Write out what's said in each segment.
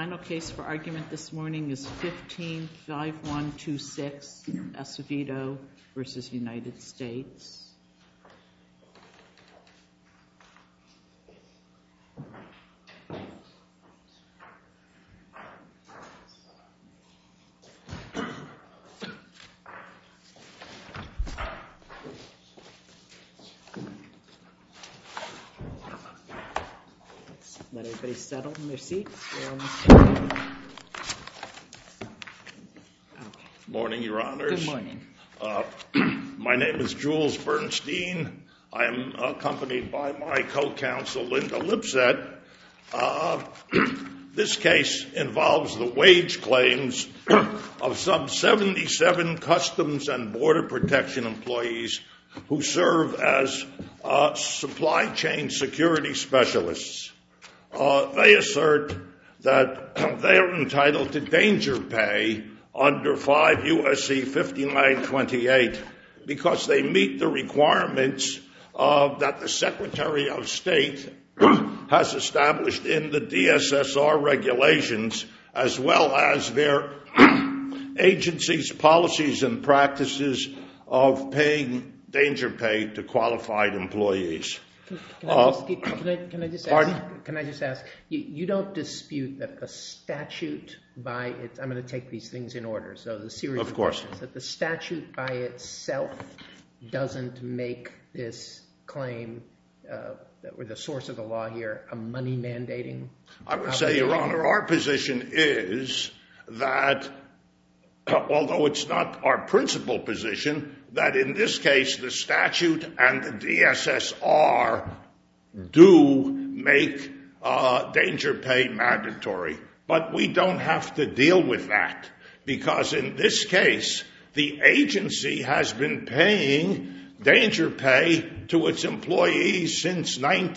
final case for argument this morning is 15-5126, Acevedo v. United States. Let everybody settle in their seats. Good morning, Your Honors. Good morning. My name is Jules Bernstein. I am accompanied by my co-counsel, Linda Lipset. This case involves the wage claims of some 77 Customs and Border Protection employees who serve as supply chain security specialists. They assert that they are entitled to danger pay under 5 U.S.C. 5928 because they meet the requirements that the Secretary of State has established in the DSSR regulations, as well as their agency's policies and practices of paying danger pay to qualified employees. Can I just ask, you don't dispute that the statute by its, I'm going to take these things in order, so the series of questions, that the statute by itself doesn't make this claim, or the source of the law here, a money mandating? I would say, Your Honor, our position is that, although it's not our principal position, that in this case the statute and the DSSR do make danger pay mandatory. But we don't have to deal with that, because in this case the agency has been paying danger pay to its employees since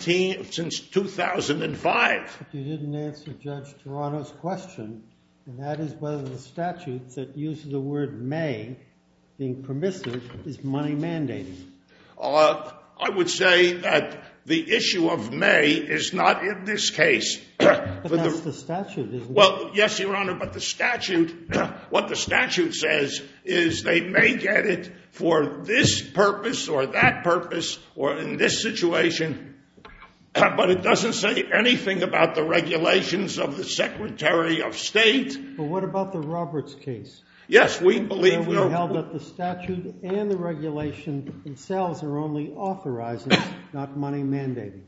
2005. But you didn't answer Judge Toronto's question, and that is whether the statute that uses the word may, being permissive, is money mandating. I would say that the issue of may is not in this case. But that's the statute, isn't it? Well, yes, Your Honor, but the statute, what the statute says is they may get it for this purpose or that purpose or in this situation, but it doesn't say anything about the regulations of the Secretary of State. But what about the Roberts case? Yes, we believe we held that the statute and the regulation themselves are only authorizing, not money mandating.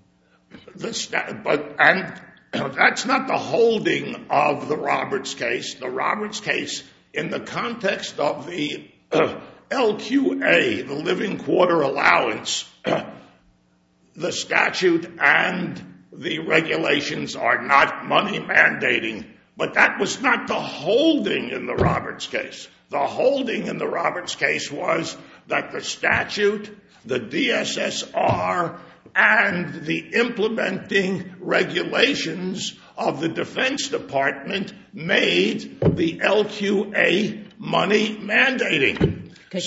And that's not the holding of the Roberts case. The Roberts case, in the context of the LQA, the living quarter allowance, the statute and the regulations are not money mandating. But that was not the holding in the Roberts case. The holding in the Roberts case was that the statute, the DSSR, and the implementing regulations of the Defense Department made the LQA money mandating. Can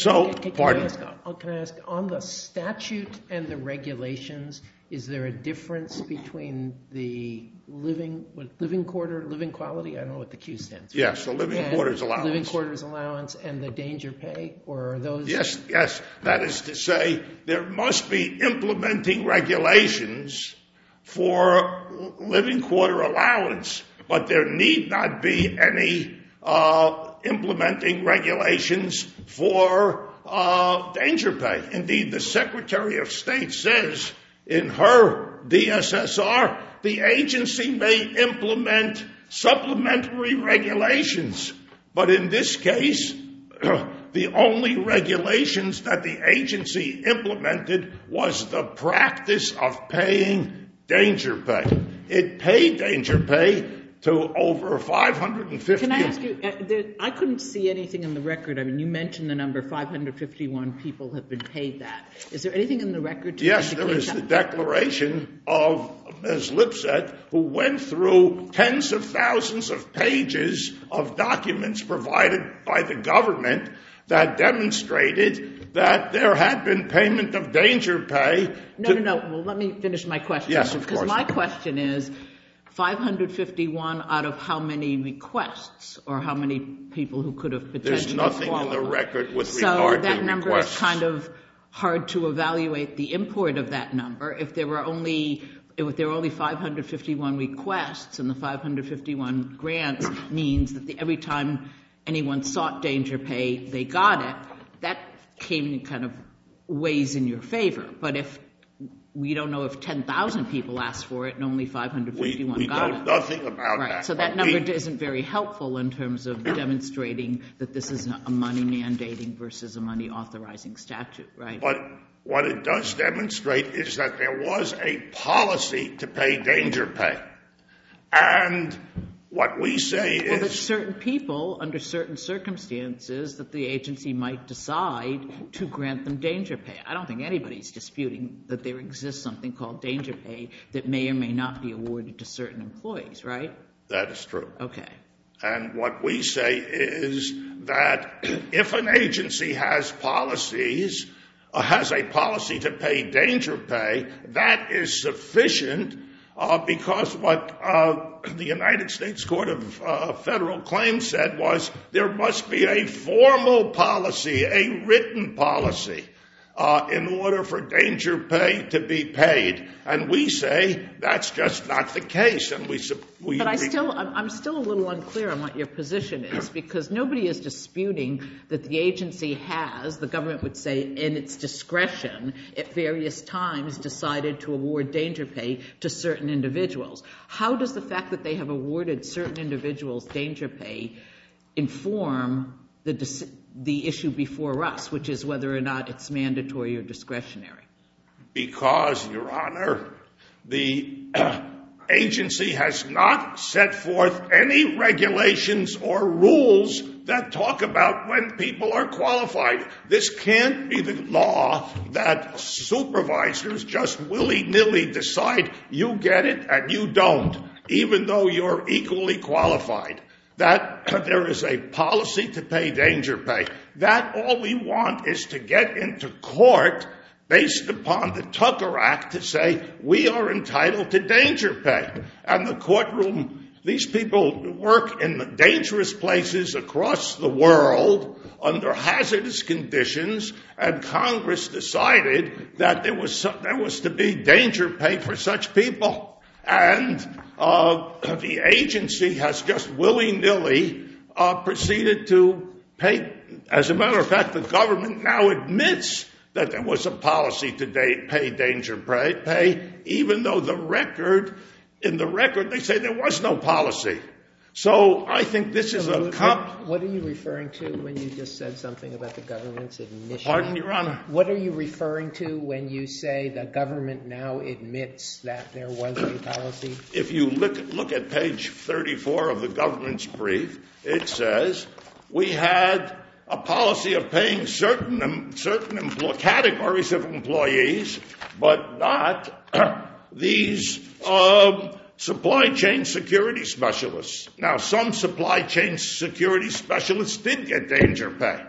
I ask, on the statute and the regulations, is there a difference between the living quality? I don't know what the Q stands for. Yes, the living quarters allowance. Living quarters allowance and the danger pay, or are those? Yes. That is to say, there must be implementing regulations for living quarter allowance, but there need not be any implementing regulations for danger pay. Indeed, the Secretary of State says in her DSSR, the agency may implement supplementary regulations. But in this case, the only regulations that the agency implemented was the practice of paying danger pay. It paid danger pay to over 550. Can I ask you, I couldn't see anything in the record. I mean, you mentioned the number 551 people have been paid that. Is there anything in the record to Yes, there is the declaration of Ms. Lipset, who went through tens of thousands of pages of documents provided by the government that demonstrated that there had been payment of danger pay. No. Well, let me finish my question. Yes, of course. Because my question is, 551 out of how many requests, or how many people who could have potentially qualified? There's nothing in the record with regard to requests. So that number is kind of hard to evaluate the import of that number. If there were only 551 requests and the 551 grants means that every time anyone sought danger pay, they got it, that came in kind of ways in your favor. But if we don't know if 10,000 people asked for it and only 551 got it. We know nothing about that. Right, so that number isn't very helpful in terms of demonstrating that this is a money mandating versus a money authorizing statute, right? But what it does demonstrate is that there was a policy to pay danger pay. And what we say is... Well, that certain people, under certain circumstances, that the agency might decide to grant them danger pay. I don't think anybody's disputing that there exists something called danger pay that may or may not be awarded to certain employees, right? That is true. Okay. And what we say is that if an agency has policies, has a policy to pay danger pay, that is sufficient because what the United States Court of Federal Claims said was there must be a formal policy, a written policy, in order for danger pay to be paid. And we say that's just not the case. And But I'm still a little unclear on what your position is, because nobody is disputing that the agency has, the government would say, in its discretion, at various times decided to award danger pay to certain individuals. How does the fact that they have awarded certain individuals danger pay inform the issue before us, which is whether or not it's mandatory or discretionary? Because, Your Honor, the agency has not set forth any regulations or rules that talk about when people are qualified. This can't be the law that supervisors just willy-nilly decide you get it and you don't, even though you're equally qualified. That there is a policy to pay danger pay. That all we want is to get into court based upon the Tucker Act to say we are entitled to danger pay. And the courtroom, these people work in dangerous places across the world under hazardous conditions, and Congress decided that there was to be danger pay for such people. And the agency has just willy-nilly proceeded to pay. As a matter of fact, the government now admits that there was a policy to pay danger pay, even though in the record they say there was no policy. So I think this is What are you referring to when you just said something about the government's admission? Pardon, Your Honor? What are you referring to when you say the government now admits that there was a policy? If you look at page 34 of the government's brief, it says we had a policy of paying certain categories of employees, but not these supply chain security specialists. Now, some supply chain security specialists did get danger pay.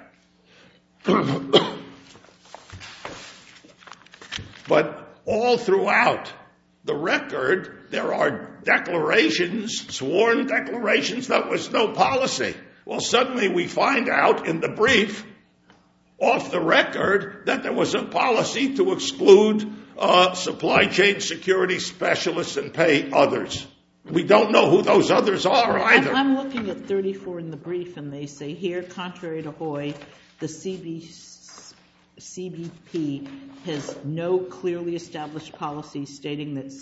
But all throughout the record, there are declarations, sworn declarations, that was no policy. Well, suddenly we find out in the brief, off the record, that there was a policy to exclude supply chain security specialists and pay others. We don't know who those others are either. I'm looking at 34 in the brief, and they say here, contrary to Hoy, the CBP has no clearly established policy stating that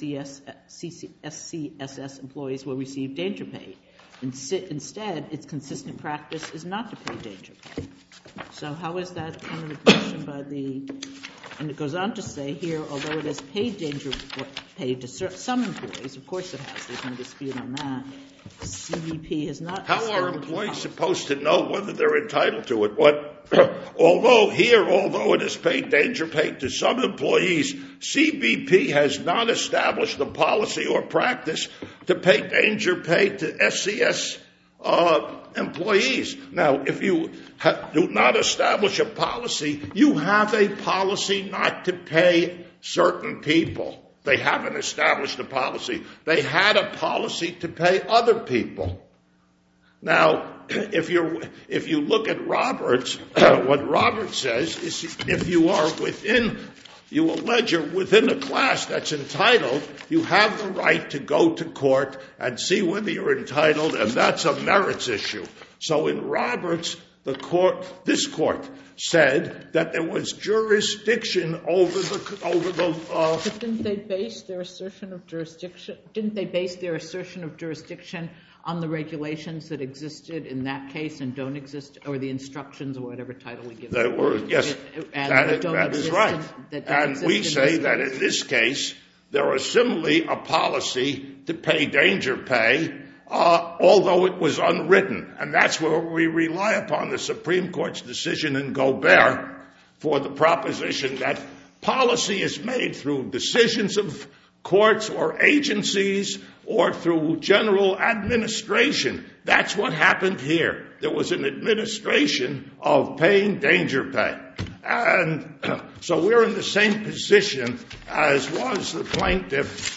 SCSS employees will receive danger pay. Instead, its consistent practice is not to pay danger pay. So how is that kind of admission by the... And it goes on to say here, although it has paid danger pay to some employees, of course it has, there's no dispute on that, CBP has not... How are employees supposed to know whether they're entitled to it? Although it has paid danger pay to some employees, CBP has not established a policy or practice to pay danger pay to SCS employees. Now, if you do not establish a policy, you have a policy not to pay certain people. They haven't established a policy. They had a policy to pay other people. Now, if you look at Roberts, what Roberts says is if you allege you're within a class that's entitled, you have the right to go to court and see whether you're entitled, and that's a merits issue. So in Roberts, this court said that there was jurisdiction over the. But didn't they base their assertion of jurisdiction? Didn't they base their assertion of jurisdiction on the regulations that existed in that case and don't exist, or the instructions or whatever title we give them? Yes, that is right. And we say that in this case, there is similarly a policy to pay danger pay, although it was unwritten. And that's where we rely upon the Supreme Court's decision in Gobert for the proposition that policy is made through decisions of courts or agencies or through general administration. That's what happened here. There was an administration of paying danger pay. And so we're in the same position as was the plaintiff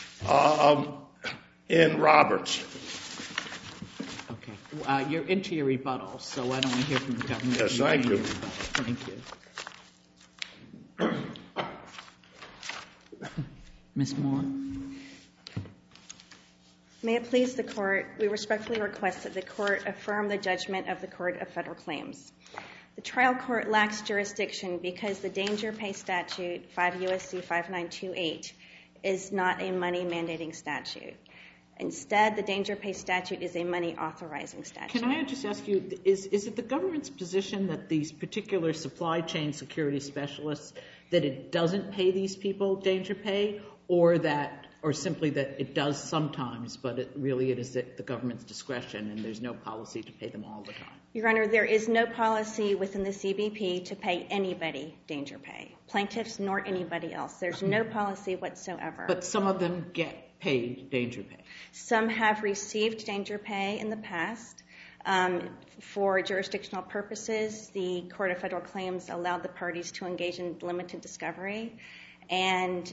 in Roberts. Okay. You're into your rebuttal, so why don't we hear from the government? Yes, thank you. Thank you. Ms. Moore? May it please the Court, we respectfully request that the Court affirm the judgment of the Court of Federal Claims. The trial court lacks jurisdiction because the danger pay statute, 5 U.S.C. 5928, is not a money mandating statute. Instead, the danger pay statute is a money authorizing statute. Can I just ask you, is it the government's position that these particular supply chain security specialists, that it doesn't pay these people danger pay, or simply that it does sometimes, but it is at the government's discretion and there's no policy to pay them all the time? Your Honor, there is no policy within the CBP to pay anybody danger pay, plaintiffs nor anybody else. There's no policy whatsoever. But some of them get paid danger pay. Some have received danger pay in the past. For jurisdictional purposes, the Court of Federal Claims allowed the parties to engage in limited discovery, and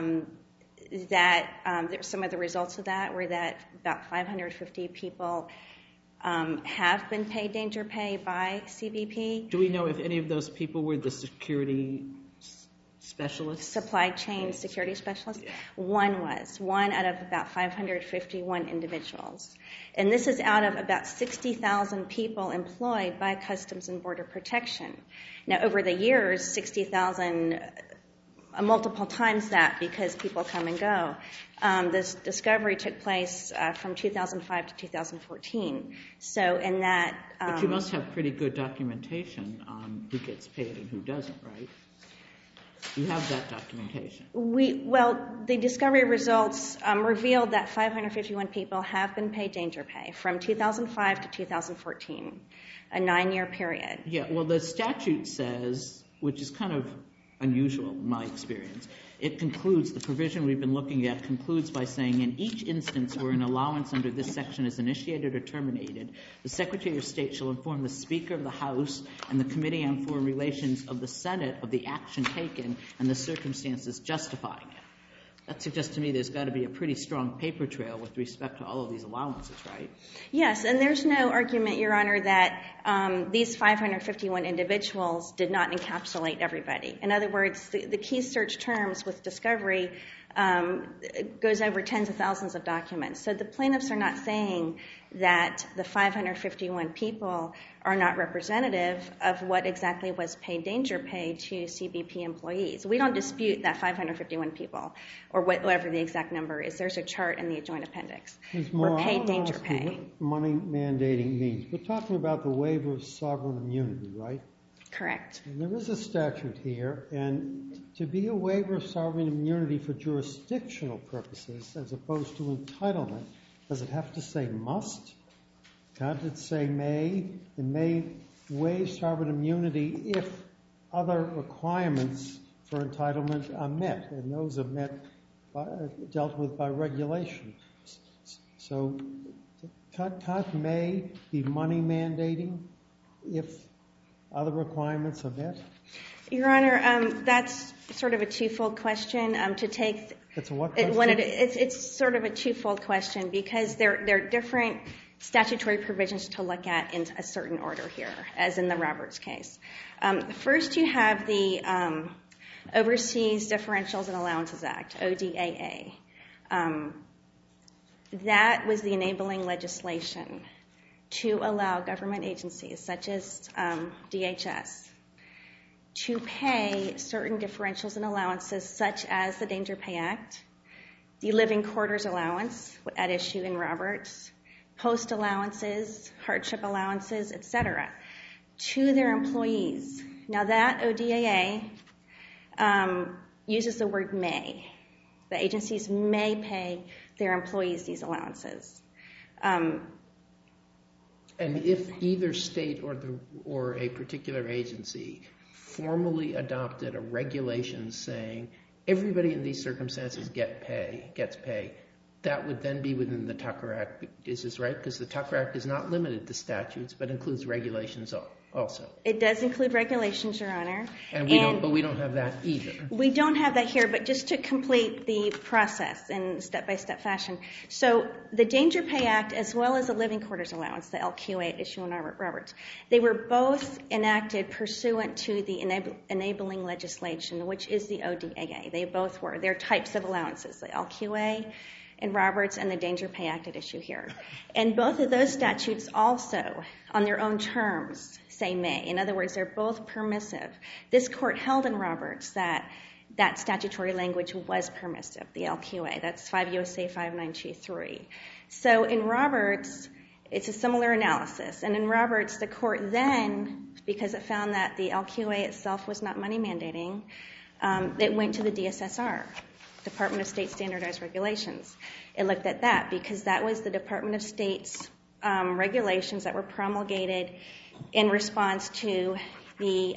some of the results of that were that about 550 people have been paid danger pay by CBP. Do we know if any of those people were the security specialists? Supply chain security specialists? Yeah. One out of about 551 individuals. And this is out of about 60,000 people employed by Customs and Border Protection. Now, over the years, 60,000, multiple times that because people come and go. This discovery took place from 2005 to 2014. So in that... But you must have pretty good documentation on who gets paid and who doesn't, right? You have that documentation. The discovery results revealed that 551 people have been paid danger pay from 2005 to 2014, a 9-year period. Yeah, well, the statute says, which is kind of unusual in my experience, it concludes, the provision we've been looking at concludes by saying, in each instance where an allowance under this section is initiated or terminated, the Secretary of State shall inform the Speaker of the House and the Committee on Foreign Relations of the Senate of the action taken and the circumstances justifying it. That suggests to me there's got to be a pretty strong paper trail with respect to all of these allowances, right? Yes, and there's no argument, Your Honor, that these 551 individuals did not encapsulate everybody. In other words, the key search terms with discovery goes over tens of thousands of documents. So the plaintiffs are not saying that the 551 people are not representative of what exactly was paid danger pay to CBP employees. We don't dispute that 551 people, or whatever the exact number is. There's a chart in the joint appendix. Were paid danger pay. What money mandating means. We're talking about the waiver of sovereign immunity, right? Correct. And there is a statute here, and to be a waiver of sovereign immunity for jurisdictional purposes as opposed to entitlement, does it have to say must? Can't it say may? It may waive sovereign immunity if other requirements for entitlement are met, and those are dealt with by regulation. So can't may be money mandating if other requirements are met? Your Honor, that's sort of a twofold question. It's a what question? It's sort of a twofold question because there are different statutory provisions to look at in a certain order here, as in the Roberts case. First, you have the Overseas Differentials and Allowances Act, ODAA. That was the enabling legislation to allow government agencies, such as DHS, to pay certain differentials and allowances, such as the Danger Pay Act, the Living Quarters Allowance at issue in Roberts, post allowances, hardship allowances, etc., to their employees. Now that ODAA uses the word may. The agencies may pay their employees these allowances. And if either state or a particular agency formally adopted a regulation saying everybody in these circumstances gets pay, that would then be within the Tucker Act. Is this right? Because the Tucker Act is not limited to statutes, but includes regulations also. It does include regulations, Your Honor. But we don't have that either. We don't have that here, but just to complete the process in step-by-step fashion. So the Danger Pay Act, as well as the Living Quarters Allowance, the LQA issue in Roberts, they were both enacted pursuant to the enabling legislation, which is the ODAA. They both were. They're types of allowances, the LQA in Roberts and the Danger Pay Act at issue here. And both of those statutes also, on their own terms, say may. In other words, they're both permissive. This court held in Roberts that that statutory language was permissive, the LQA. That's 5 U.S.A. 5923. So in Roberts, it's a similar analysis. And in Roberts, the court then, because it found that the LQA itself was not money mandating, it went to the DSSR, Department of State Standardized Regulations. It looked at that because that was the Department of State's regulations that were promulgated in response to the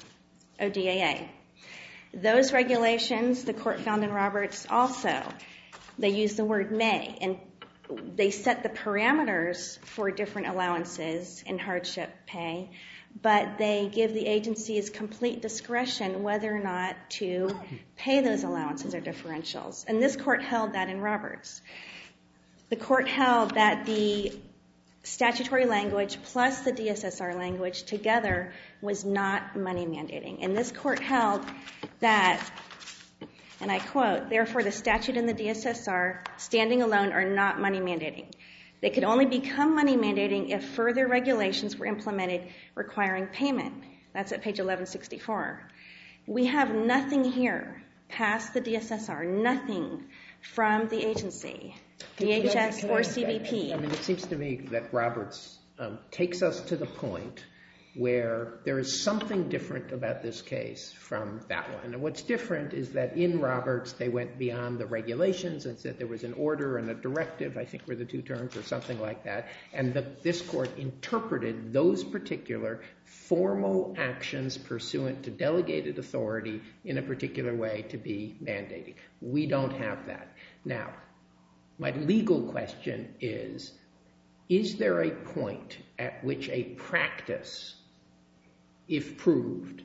ODAA. Those regulations, the court found in Roberts also, they use the word may, and they set the parameters for different allowances in hardship pay, but they give the agencies complete discretion whether or not to pay those allowances or differentials. And this court held that in Roberts. The court held that the statutory language plus the DSSR language together was not money mandating. And this court held that, and I quote, therefore the statute and the DSSR standing alone are not money mandating. They could only become money mandating if further regulations were implemented requiring payment. That's at page 1164. We have nothing here past the DSSR, nothing from the agency, DHS or CBP. I mean, it seems to me that Roberts takes us to the point where there is something different about this case from that one. And what's different is that in Roberts, they went beyond the regulations and said there was an order and a directive, I think were the two terms or something like that, and this court interpreted those particular formal actions pursuant to delegated authority in a particular way to be mandating. We don't have that. Now, my legal question is there a point at which a practice, if proved,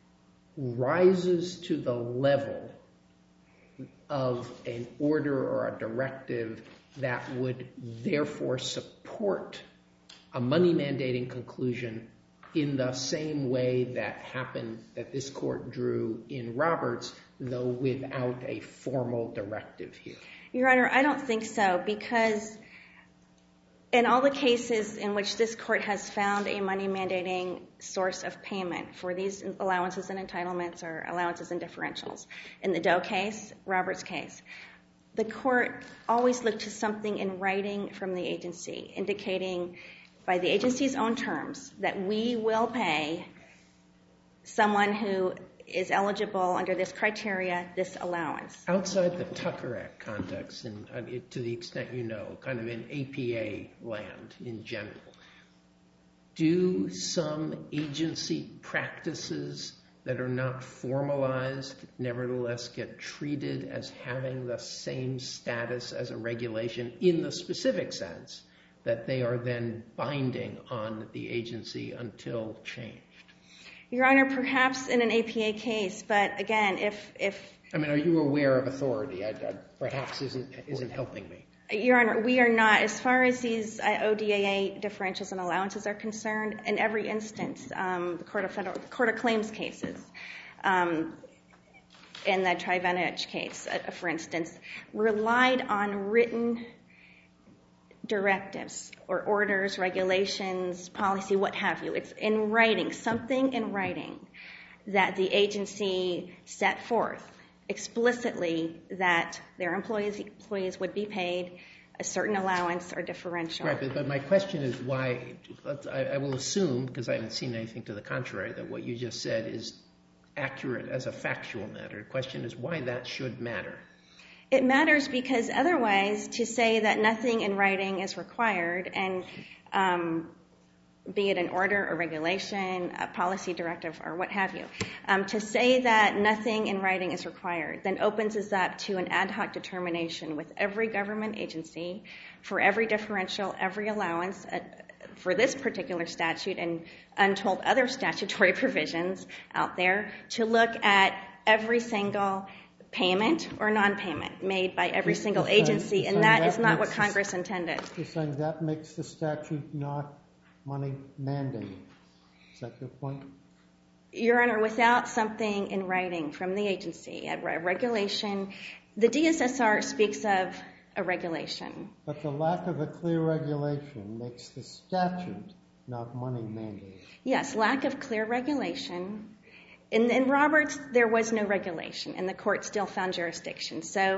rises to the level of an order or a directive that would therefore support a money mandating conclusion in the same way that happened, that this court drew in Roberts, though without a formal directive here? Your Honor, I don't think so, because in all the cases in which this court has found a money mandating source of payment for these allowances and entitlements or allowances and differentials, in the Doe case, Roberts case, the court always looked to something in writing from the agency, indicating by the agency's own terms that we will pay someone who is eligible under this criteria, this allowance. Outside the Tucker Act context, and to the extent you know, kind of in APA land in general, do some agency practices that are not formalized nevertheless get treated as having the same status as a regulation in the specific sense that they are then binding on the agency until changed? Your Honor, perhaps in an APA case, but again, if I mean, are you aware of authority? Perhaps isn't helping me. Your Honor, we are not. As far as these ODAA differentials and allowances are concerned, in every instance, the Court of Claims cases, in the Trivenage case, for instance, relied on written directives or orders, regulations, policy, what have you. It's in writing, something in writing that the agency set forth explicitly that their employees would be paid a certain allowance or differential. Right, but my question is why, I will assume, because I haven't seen anything to the contrary, that what you just said is accurate as a factual matter. The question is why that should matter. It matters because otherwise to say that nothing in writing is required, and be it an order or regulation, a policy directive, or what have you, to say that nothing in writing is required then opens us up to an ad hoc determination with every government agency for every differential, every allowance for this particular statute and untold other statutory provisions out there to look at every single payment or non-payment made by every single agency, and that is not what Congress intended. You're saying that makes the statute not money mandated. Is that your point? Your Honor, without something in writing from the agency, a regulation, the DSSR speaks of a regulation. But the lack of a clear regulation makes the statute not money mandated. Yes, lack of clear regulation. In Roberts, there was no regulation, and the court still found jurisdiction. So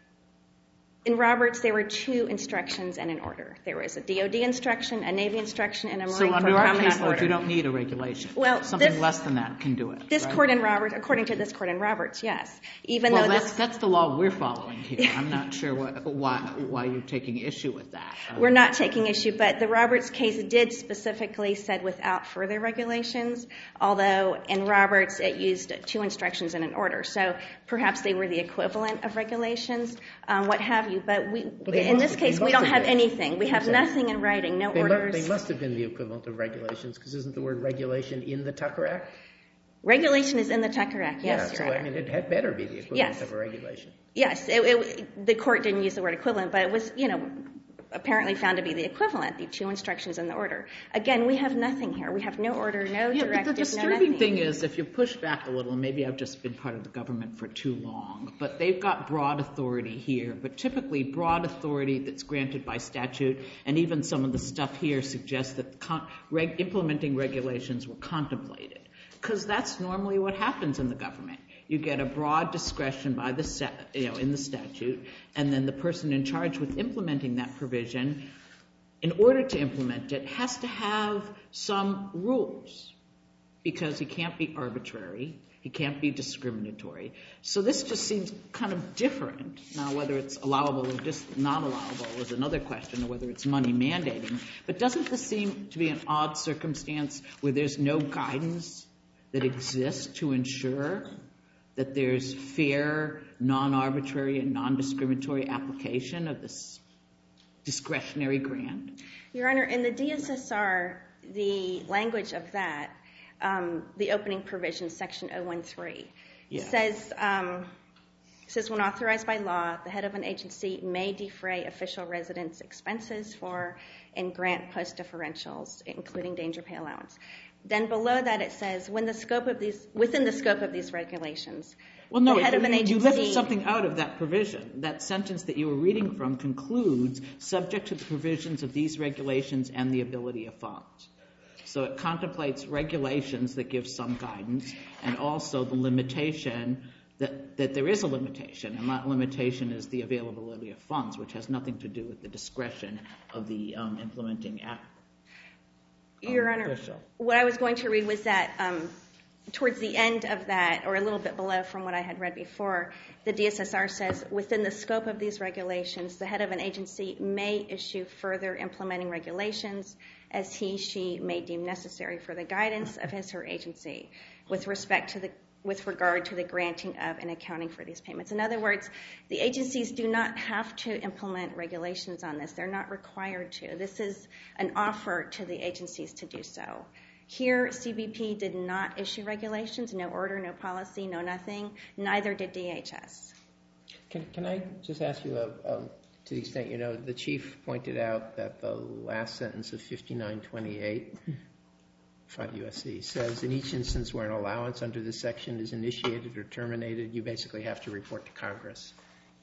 in Roberts, there were two instructions and an order. There was a DOD instruction, a Navy instruction, and a Marine Corps Promenade order. So under our case law, you don't need a regulation. Well, something less than that can do it. This right? court in Roberts, according to this court in Roberts, yes. Even well, though that's the law we're following here. I'm not sure why you're taking issue with that. We're not taking issue, but the Roberts case did specifically said without further regulations, although in Roberts it used two instructions and an order. So perhaps they were the equivalent of regulations, what have you. But in this case, we don't have anything. We have nothing in writing, no orders. They must have been the equivalent of regulations, because isn't the word regulation in the Tucker Act? Regulation is in the Tucker Act, yes, Your Honor. I mean, it had better be the equivalent of a regulation. Yes, the court didn't use the word equivalent, but it was, apparently found to be the equivalent, the two instructions and the order. Again, we have nothing here. We have no order, no directive, no nothing. But the disturbing thing is, if you push back a little, and maybe I've just been part of the government for too long, but they've got broad authority here, but typically broad authority that's granted by statute, and even some of the stuff here suggests that implementing regulations were contemplated. Because that's normally what happens in the government. You get a broad discretion by the in the statute, and then the person in charge with implementing that provision, in order to implement it, has to have some rules, because he can't be arbitrary, he can't be discriminatory. So this just seems kind of different. Now, whether it's allowable or just not allowable is another question, or whether it's money mandating. But doesn't this seem to be an odd circumstance where there's no guidance that exists to ensure that there's fair, non-arbitrary, and non-discriminatory application of this discretionary grant? Your Honor, in the DSSR, the language of that, the opening provision, section 013, says when authorized by law, the head of an agency may defray official residence expenses for and grant post differentials, including danger pay allowance. Then below that it says, within the scope of these regulations, the head of an agency... You left something out of that provision. That sentence that you were reading from concludes, subject to the provisions of these regulations and the ability of funds. So it contemplates regulations that give some guidance, and also the limitation that there is a limitation, and that limitation is the availability of funds, which has nothing to do with the discretion of the implementing act. Your Honor, what I was going to read was that towards the end of that, or a little bit below from what I had read before, the DSSR says, within the scope of these regulations, the head of an agency may issue further implementing regulations as she may deem necessary for the guidance of her agency with regard to the granting of and accounting for these payments. In other words, the agencies do not have to implement regulations on this. They're not required to. This is an offer to the agencies to do so. Here, CBP did not issue regulations, no order, no policy, no nothing. Neither did DHS. Can I just ask you, to the extent, the chief pointed out that the last sentence of 5928, 5 U.S.C., says, in each instance where an allowance under this section is initiated or terminated, you basically have to report to Congress.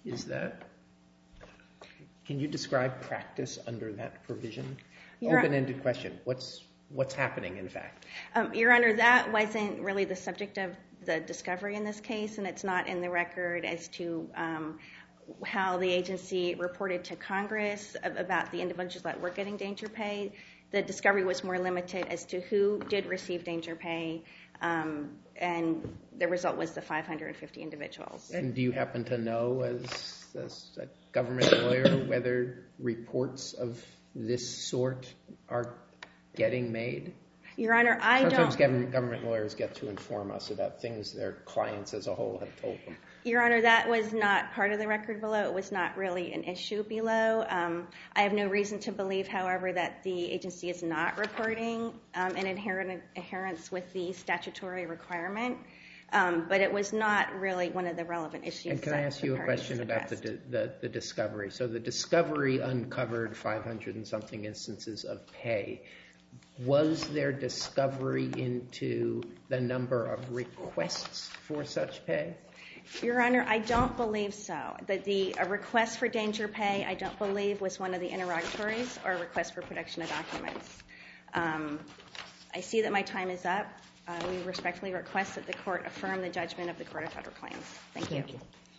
Can you describe practice under that provision? Open-ended question. What's happening, in fact? Your Honor, that wasn't really the subject of the discovery in this case, and it's not in the record as to how the agency reported to Congress about the individuals that were getting danger pay. The discovery was more limited as to who did receive danger pay, and the result was the 550 individuals. And do you happen to know, as a government lawyer, whether reports of this sort are getting made? Your Honor, I don't... Sometimes government lawyers get to inform us about things their clients as a whole have told them. Your Honor, that was not part of the record below. It was not really an issue below. I have no reason to believe, however, that the agency is not reporting an adherence with the statutory requirement, but it was not really one of the relevant issues. And can I ask you a question about the discovery? So the discovery uncovered 500 and something instances of pay. Was there discovery into the number of requests for such pay? Your Honor, I don't believe so. The request for danger pay, I don't believe, was one of the interrogatories or request for production of documents. I see that my time is up. We respectfully request that the Court affirm the judgment of the Court of Federal Claims. Thank you.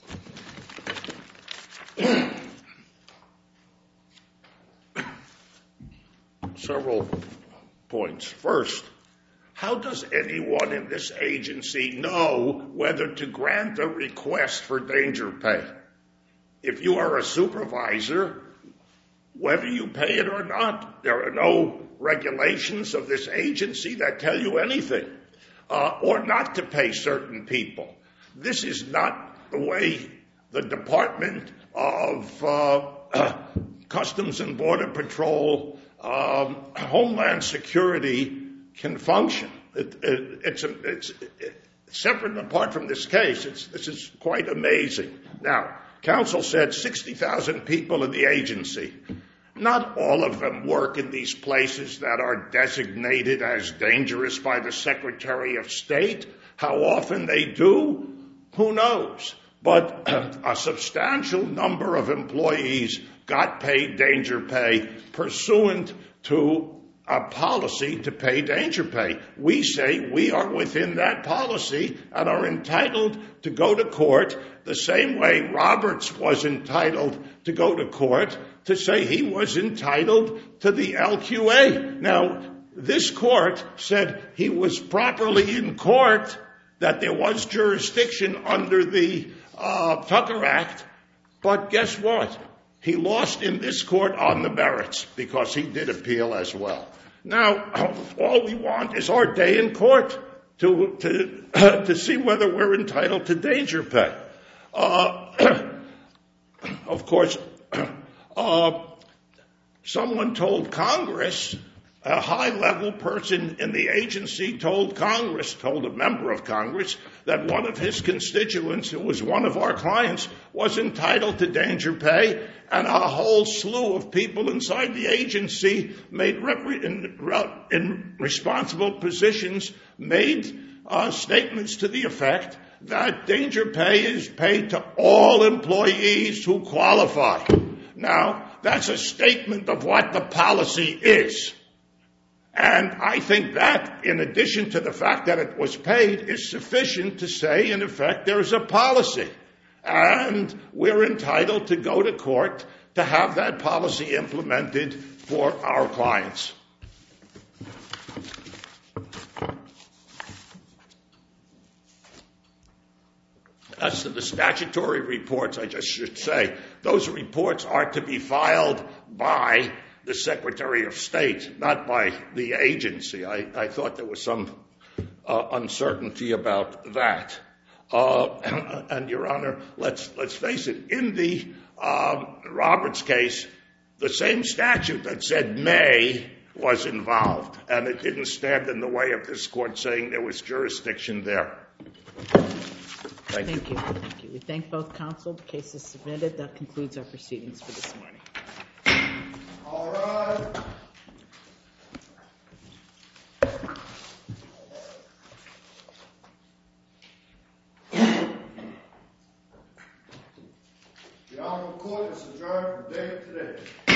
Several points. First, how does anyone in this agency know whether to grant a request for danger pay? If you are a supervisor, whether you pay it or not, there are no regulations of this agency that tell you anything, or not to pay certain people. This is not the way the Department of Customs and Border Patrol, Homeland Security can function. It's separate and apart from this case. This is quite amazing. Now, counsel said 60,000 people in the agency. Not all of them work in these places that are designated as dangerous by the Secretary of State. How often they do, who knows? But a substantial number of employees got paid danger pay pursuant to a policy to pay danger pay. We say we are within that policy and are entitled to go to court the same way Roberts was entitled to go to court to say he was entitled to the LQA. Now, this court said he was properly in court, that there was jurisdiction under the Tucker Act, but guess what? He lost in this court on the merits because he did appeal as well. Now, all we want is our day in court to see whether we're entitled to danger pay. Of course, someone told Congress, a high-level person in the agency told a member of Congress, that one of his constituents, who was one of our clients, was entitled to danger pay, and a whole slew of people inside the agency in responsible positions made statements to the effect that danger pay is paid to all employees who qualify. Now, that's a statement of what the policy is. And I think that, in addition to the fact that it was paid, is sufficient to say, in effect, there's a policy. And we're entitled to go to court to have that policy implemented for our clients. As to the statutory reports, I just should say, those reports are to be filed by the Secretary of State, not by the agency. I thought there was some uncertainty about that. And, Your Honor, let's face it, in the Roberts case, the same statute that said may was involved, and it didn't stand in the way of this court saying there was jurisdiction there. Thank you. Thank you. We thank both counsel. The case is submitted. That concludes our proceedings for this morning. All right. The Honorable Court is adjourned from day to day.